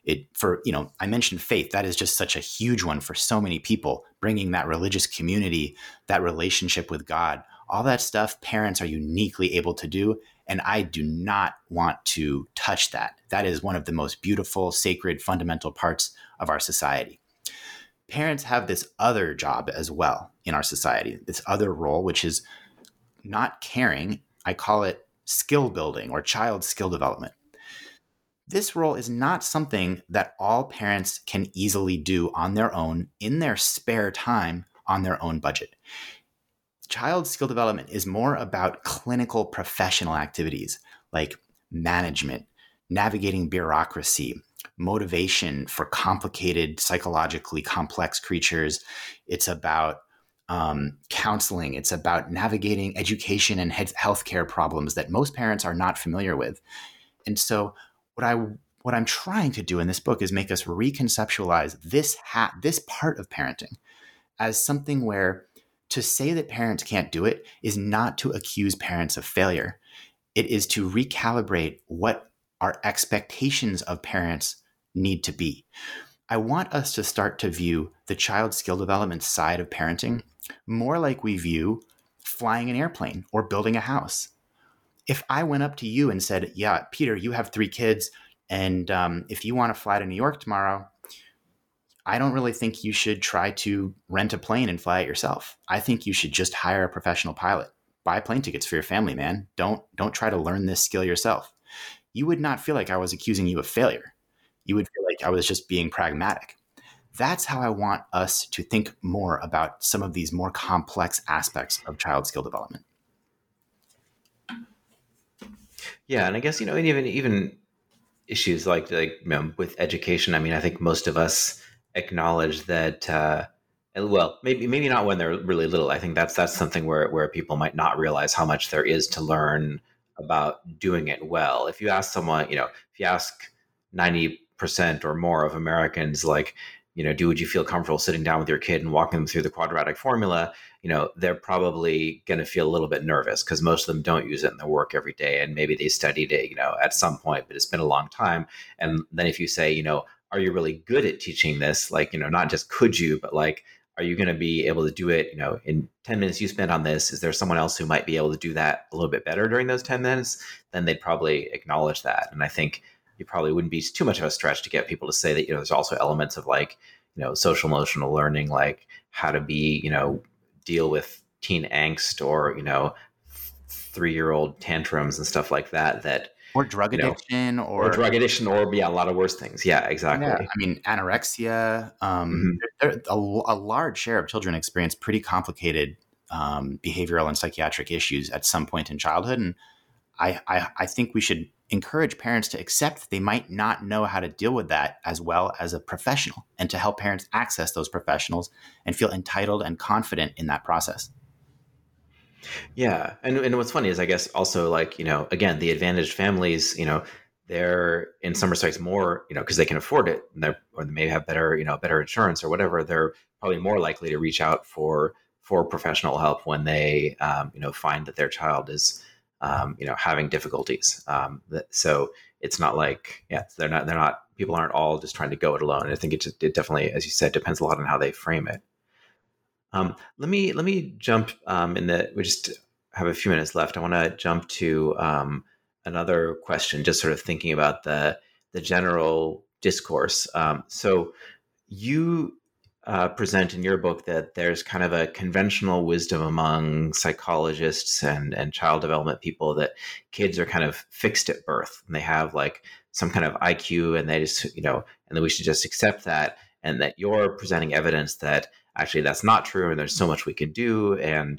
I mentioned faith. That is just such a huge one for so many people, bringing that religious community, that relationship with God, all that stuff parents are uniquely able to do. And I do not want to touch that. That is one of the most beautiful, sacred, fundamental parts of our society. Parents have this other job as well in our society, this other role, which is not caring. I call it skill building or child skill development. This role is not something that all parents can easily do on their own in their spare time on their own budget. Child skill development is more about clinical professional activities like management, navigating bureaucracy, motivation for complicated, psychologically complex creatures. It's about counseling. It's about navigating education and healthcare problems that most parents are not familiar with. And so what I'm trying to do in this book is make us reconceptualize this part of parenting as something where to say that parents can't do it is not to accuse parents of failure. It is to recalibrate what our expectations of parents need to be. I want us to start to view the child skill development side of parenting more like we view flying an airplane or building a house. If I went up to you and said, yeah, Peter, you have 3 kids, and if you want to fly to New York tomorrow, I don't really think you should try to rent a plane and fly it yourself. I think you should just hire a professional pilot. Buy plane tickets for your family, man. Don't try to learn this skill yourself. You would not feel like I was accusing you of failure. You would feel like I was just being pragmatic. That's how I want us to think more about some of these more complex aspects of child skill development. Yeah, and I guess, even issues like with education. I mean, I think most of us acknowledge that. Well, maybe not when they're really little. I think that's something where people might not realize how much there is to learn about doing it well. If you ask someone, if you ask 90% or more of Americans, like, would you feel comfortable sitting down with your kid and walking them through the quadratic formula? They're probably going to feel a little bit nervous because most of them don't use it in their work every day. And maybe they studied it, at some point, but it's been a long time. And then if you say, are you really good at teaching this? Like, not just could you, but like, are you going to be able to do it, in 10 minutes you spent on this? Is there someone else who might be able to do that a little bit better during those 10 minutes? Then they'd probably acknowledge that. And I think you probably wouldn't be too much of a stretch to get people to say that, there's also elements of like, social emotional learning, like how to be, deal with teen angst or, 3-year-old tantrums and stuff like that. Or drug addiction or drug addiction or a lot of worse things. Yeah, exactly. Yeah. I mean, anorexia, a large share of children experience pretty complicated behavioral and psychiatric issues at some point in childhood. And I think we should encourage parents to accept that they might not know how to deal with that as well as a professional, and to help parents access those professionals and feel entitled and confident in that process. Yeah. And what's funny is, I guess, also like, again, the advantaged families, they're in some respects more, because they can afford it, or they may have better insurance or whatever. They're probably more likely to reach out for professional help when they, find that their child is, having difficulties. So it's not like, people aren't all just trying to go it alone. And I think it definitely, as you said, depends a lot on how they frame it. Let me jump we just have a few minutes left. I want to jump to another question, just sort of thinking about the general discourse. So you present in your book that there's kind of a conventional wisdom among psychologists and child development people that kids are kind of fixed at birth, and they have like some kind of IQ, and they just, and that we should just accept that, and that you're presenting evidence that actually that's not true, and there's so much we can do, and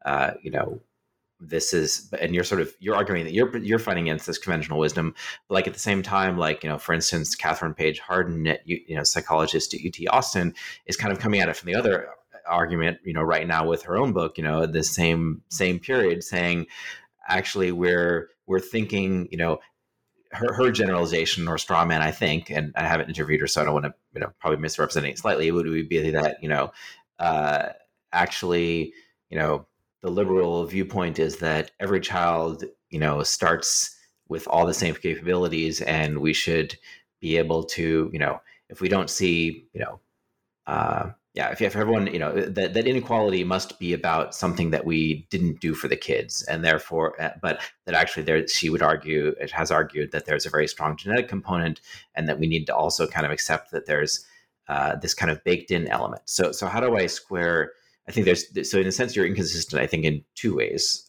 this is, and you're arguing that you're fighting against this conventional wisdom, but like at the same time, like, for instance, Catherine Page Harden, psychologist at UT Austin, is kind of coming at it from the other argument, right now with her own book, the same period, saying actually we're thinking, her generalization or straw man, I think, and I haven't interviewed her, so I don't want to, probably misrepresenting it slightly, would be that, actually, the liberal viewpoint is that every child, starts with all the same capabilities, and we should be able to, if we don't see, if everyone, that inequality must be about something that we didn't do for the kids, and therefore, but that actually she would argue, it has argued that there's a very strong genetic component, and that we need to also kind of accept that there's this kind of baked in element. So how do I square? I think so in a sense, you're inconsistent, I think, in two ways.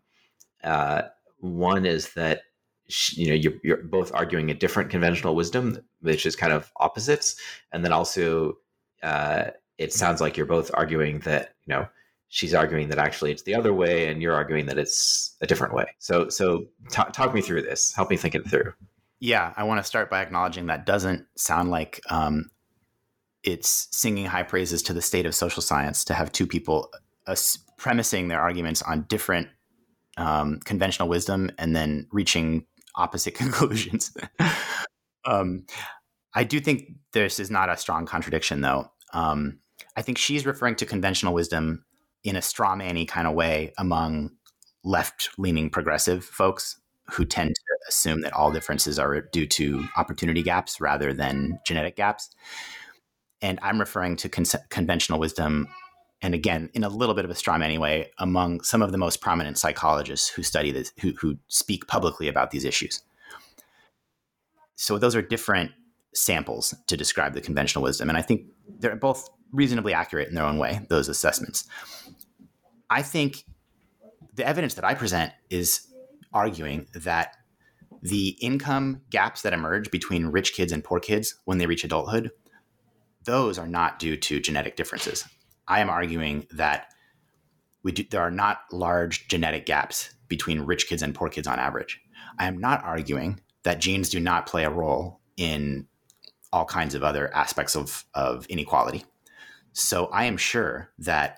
One is that, you're both arguing a different conventional wisdom, which is kind of opposites. And then also, it sounds like you're both arguing that, she's arguing that actually it's the other way, and you're arguing that it's a different way. So talk me through this. Help me think it through. Yeah, I want to start by acknowledging that doesn't sound like it's singing high praises to the state of social science to have two people premising their arguments on different conventional wisdom and then reaching opposite conclusions. I do think this is not a strong contradiction, though. I think she's referring to conventional wisdom in a straw man-y kind of way among left-leaning progressive folks who tend to assume that all differences are due to opportunity gaps rather than genetic gaps. And I'm referring to conventional wisdom, and again, in a little bit of a straw man way, among some of the most prominent psychologists who study this, who speak publicly about these issues. So those are different samples to describe the conventional wisdom. And I think they're both reasonably accurate in their own way, those assessments. I think the evidence that I present is arguing that the income gaps that emerge between rich kids and poor kids when they reach adulthood, those are not due to genetic differences. I am arguing that there are not large genetic gaps between rich kids and poor kids on average. I am not arguing that genes do not play a role in all kinds of other aspects of inequality. So I am sure that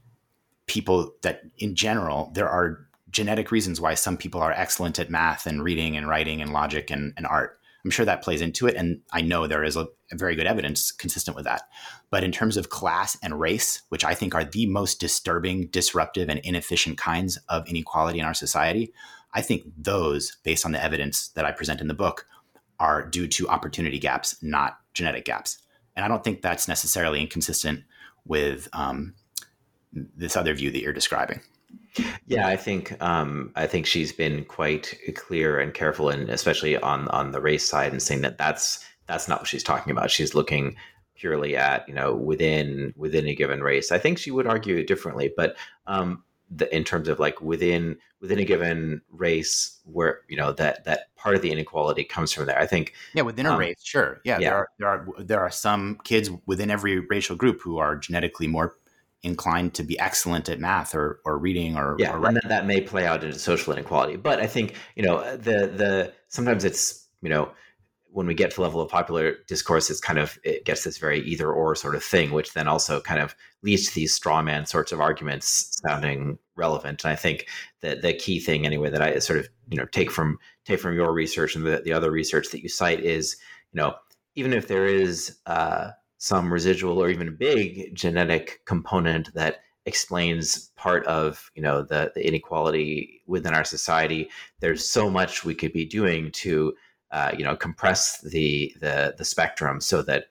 in general, there are genetic reasons why some people are excellent at math and reading and writing and logic and art. I'm sure that plays into it. And I know there is a very good evidence consistent with that. But in terms of class and race, which I think are the most disturbing, disruptive, and inefficient kinds of inequality in our society, I think those, based on the evidence that I present in the book, are due to opportunity gaps, not genetic gaps. And I don't think that's necessarily inconsistent with this other view that you're describing. Yeah, I think she's been quite clear and careful, and especially on the race side, and saying that that's not what she's talking about. She's looking purely at within a given race. I think she would argue it differently, but in terms of like within a given race, where that part of the inequality comes from there. I think within a race, sure, there are some kids within every racial group who are genetically more inclined to be excellent at math or reading or and that may play out into social inequality. But I think the sometimes it's when we get to the level of popular discourse, it gets this very either or sort of thing, which then also kind of leads to these straw man sorts of arguments sounding relevant. And I think that the key thing anyway that I sort of take from your research and the other research that you cite is even if there is some residual or even a big genetic component that explains part of the inequality within our society, there's so much we could be doing to compress the spectrum so that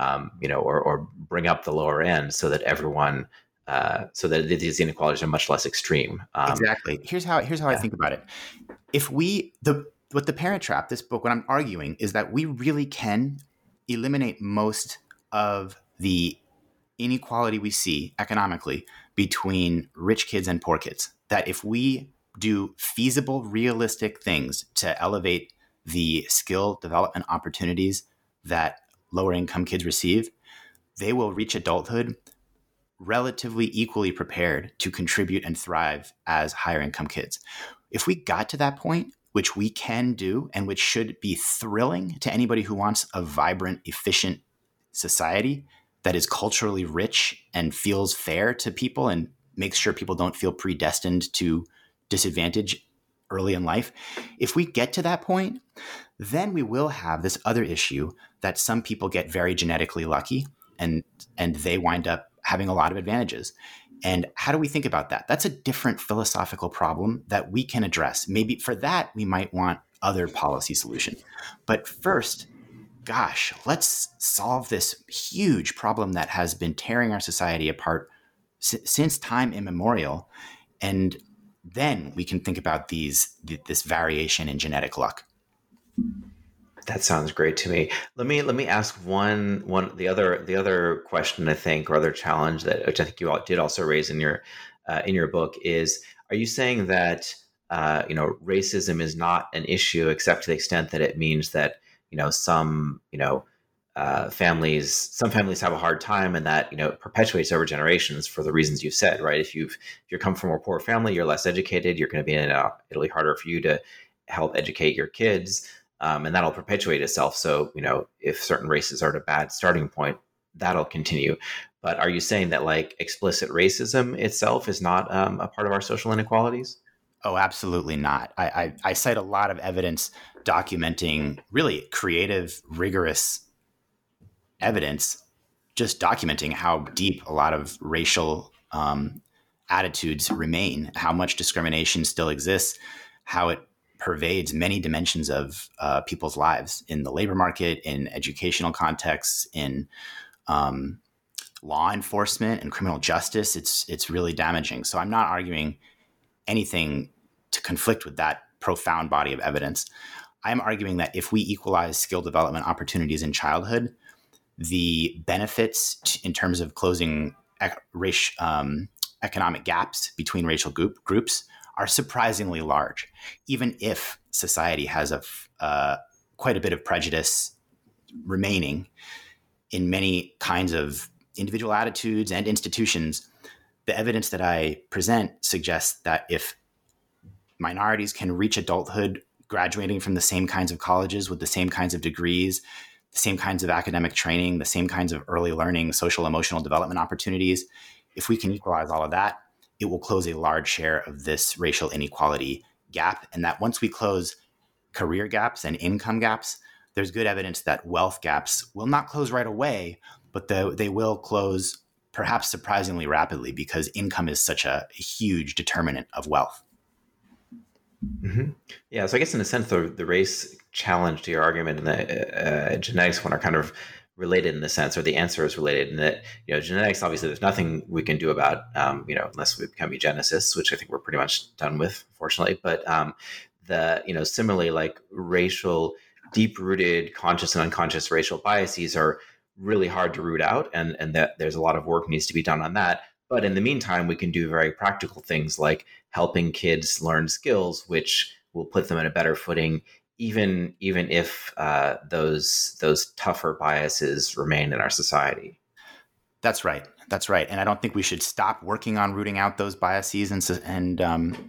or bring up the lower end so that everyone so that these inequalities are much less extreme. Exactly. Here's how I think about it. If what the Parent Trap, this book, what I'm arguing is that we really can eliminate most of the inequality we see economically between rich kids and poor kids. That if we do feasible, realistic things to elevate the skill development opportunities that lower income kids receive, they will reach adulthood relatively equally prepared to contribute and thrive as higher income kids. If we got to that point, which we can do and which should be thrilling to anybody who wants a vibrant, efficient society that is culturally rich and feels fair to people and makes sure people don't feel predestined to disadvantage early in life. If we get to that point, then we will have this other issue that some people get very genetically lucky and they wind up having a lot of advantages. And how do we think about that? That's a different philosophical problem that we can address. Maybe for that, we might want other policy solution. But first, gosh, let's solve this huge problem that has been tearing our society apart since time immemorial. And then we can think about this variation in genetic luck. That sounds great to me. Let me ask the other question, I think, or other challenge which I think you did also raise in your book is: are you saying that racism is not an issue except to the extent that it means that some families have a hard time, and that perpetuates over generations for the reasons you said, right? If you come from a poor family, you're less educated, you're going to be it'll be harder for you to help educate your kids. And that'll perpetuate itself. So, if certain races are at a bad starting point, that'll continue. But are you saying that like explicit racism itself is not a part of our social inequalities? Oh, absolutely not. I cite a lot of evidence documenting really creative, rigorous evidence, just documenting how deep a lot of racial attitudes remain, how much discrimination still exists, how it pervades many dimensions of people's lives in the labor market, in educational contexts, in law enforcement and criminal justice. It's really damaging. So I'm not arguing anything to conflict with that profound body of evidence. I'm arguing that if we equalize skill development opportunities in childhood, the benefits in terms of closing economic gaps between racial groups are surprisingly large, even if society has quite a bit of prejudice remaining in many kinds of individual attitudes and institutions. The evidence that I present suggests that if minorities can reach adulthood graduating from the same kinds of colleges with the same kinds of degrees, the same kinds of academic training, the same kinds of early learning, social emotional development opportunities, if we can equalize all of that, it will close a large share of this racial inequality gap. And that once we close career gaps and income gaps, there's good evidence that wealth gaps will not close right away, but they will close perhaps surprisingly rapidly because income is such a huge determinant of wealth. Mm-hmm. Yeah, so I guess in a sense, the race challenge to your argument and the genetics one are kind of related in the sense, or the answer is related in that, genetics, obviously there's nothing we can do about, unless we become eugenicists, which I think we're pretty much done with, fortunately. But similarly, like racial, deep-rooted conscious and unconscious racial biases are really hard to root out, and that there's a lot of work needs to be done on that. But in the meantime, we can do very practical things like helping kids learn skills, which will put them in a better footing, even if those tougher biases remain in our society. That's right. And I don't think we should stop working on rooting out those biases and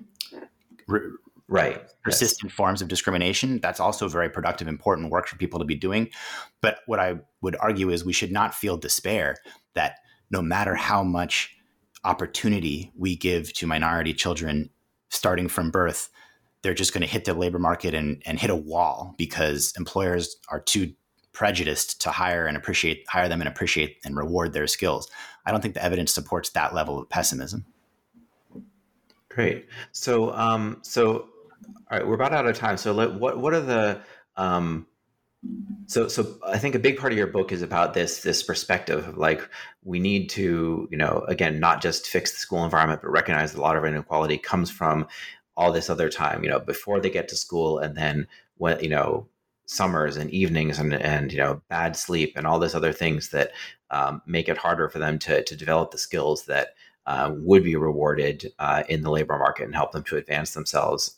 persistent forms of discrimination. That's also very productive, important work for people to be doing. But what I would argue is we should not feel despair that no matter how much opportunity we give to minority children starting from birth, they're just going to hit the labor market and hit a wall because employers are too prejudiced to hire them and appreciate and reward their skills. I don't think the evidence supports that level of pessimism. Great. So all right, we're about out of time. So what are the So I think a big part of your book is about this perspective of like, we need to, again, not just fix the school environment, but recognize that a lot of inequality comes from all this other time, before they get to school, and then when, summers and evenings and bad sleep and all these other things that make it harder for them to develop the skills that would be rewarded in the labor market and help them to advance themselves.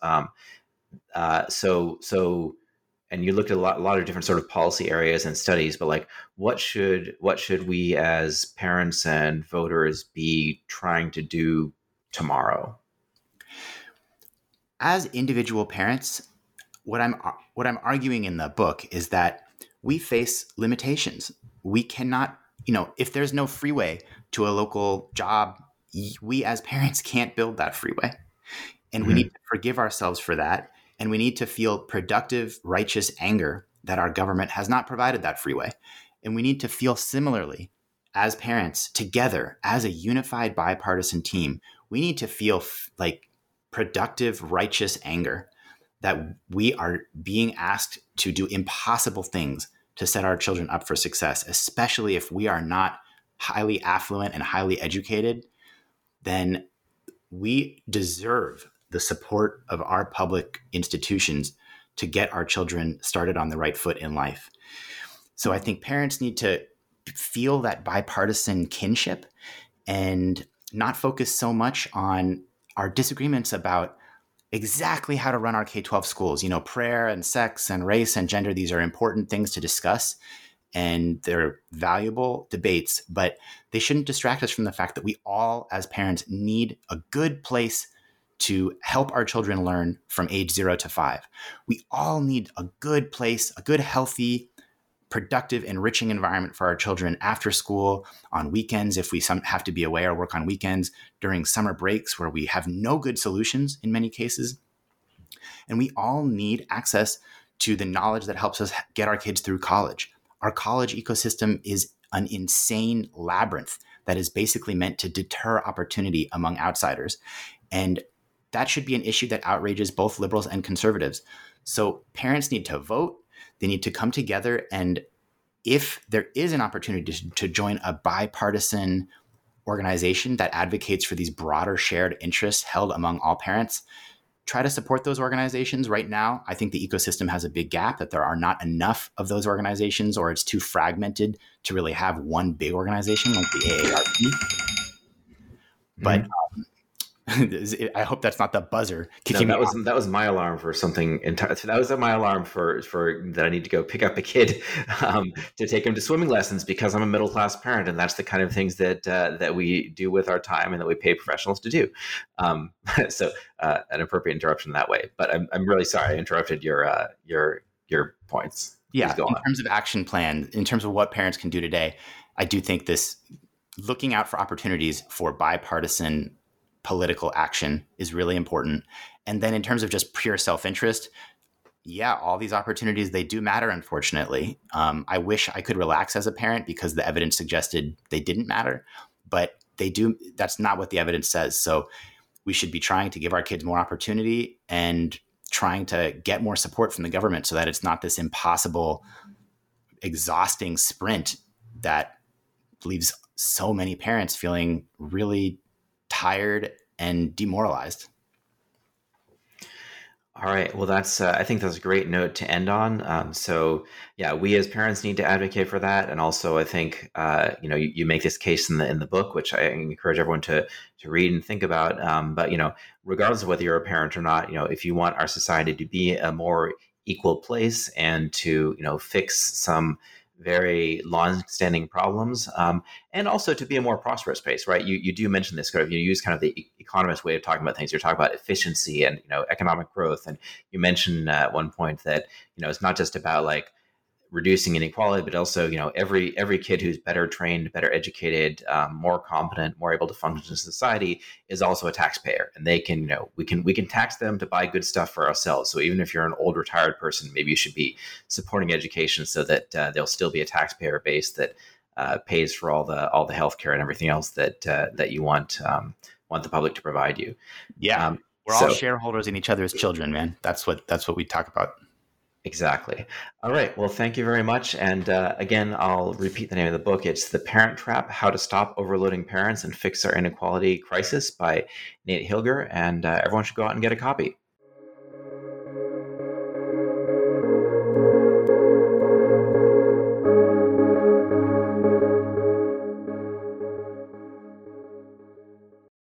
And you looked at a lot of different sort of policy areas and studies, but like, what should we as parents and voters be trying to do tomorrow? As individual parents, what I'm arguing in the book is that we face limitations. We cannot, if there's no freeway to a local job, we as parents can't build that freeway. And we need to forgive ourselves for that. And we need to feel productive, righteous anger that our government has not provided that freeway. And we need to feel similarly as parents together, as a unified bipartisan team. We need to feel like productive, righteous anger that we are being asked to do impossible things to set our children up for success, especially if we are not highly affluent and highly educated. Then we deserve the support of our public institutions to get our children started on the right foot in life. So I think parents need to feel that bipartisan kinship and not focus so much on our disagreements about exactly how to run our K-12 schools. Prayer and sex and race and gender, these are important things to discuss, and they're valuable debates, but they shouldn't distract us from the fact that we all, as parents, need a good place to help our children learn from age 0 to 5. We all need a good place, a good, healthy, productive, enriching environment for our children after school, on weekends, if we have to be away or work on weekends, during summer breaks where we have no good solutions in many cases. And we all need access to the knowledge that helps us get our kids through college. Our college ecosystem is an insane labyrinth that is basically meant to deter opportunity among outsiders. And that should be an issue that outrages both liberals and conservatives. So parents need to vote. They need to come together. And if there is an opportunity to join a bipartisan organization that advocates for these broader shared interests held among all parents, try to support those organizations. Right now, I think the ecosystem has a big gap, that there are not enough of those organizations, or it's too fragmented to really have one big organization like the AARP. But I hope that's not the buzzer kicking me off. That was my alarm for something. That was my alarm for that I need to go pick up a kid to take him to swimming lessons, because I'm a middle class parent, and that's the kind of things that we do with our time and that we pay professionals to do. So an appropriate interruption that way. But I'm really sorry I interrupted your points. Yeah, in terms of action plan, in terms of what parents can do today, I do think this looking out for opportunities for bipartisan political action is really important. And then in terms of just pure self-interest, yeah, all these opportunities, they do matter, unfortunately. I wish I could relax as a parent because the evidence suggested they didn't matter, but they do. That's not what the evidence says. So we should be trying to give our kids more opportunity and trying to get more support from the government so that it's not this impossible, exhausting sprint that leaves so many parents feeling really tired and demoralized. All right. Well, I think that's a great note to end on. So yeah, we as parents need to advocate for that. And also I think, you make this case in the book, which I encourage everyone to read and think about. But, regardless of whether you're a parent or not, if you want our society to be a more equal place and to, fix some very long-standing problems, and also to be a more prosperous place, right? You do mention this you use kind of the economist way of talking about things. You're talking about efficiency and economic growth, and you mentioned at one point that it's not just about like reducing inequality, but also every kid who's better trained, better educated, more competent, more able to function in society is also a taxpayer, and they can we can tax them to buy good stuff for ourselves. So even if you're an old retired person, maybe you should be supporting education so that there'll still be a taxpayer base that pays for all the healthcare and everything else that you want the public to provide you. Yeah, we're all shareholders in each other's children, man. That's what we talk about. Exactly. All right. Well, thank you very much. And again, I'll repeat the name of the book. It's The Parent Trap: How to Stop Overloading Parents and Fix Our Inequality Crisis by Nate Hilger. And everyone should go out and get a copy.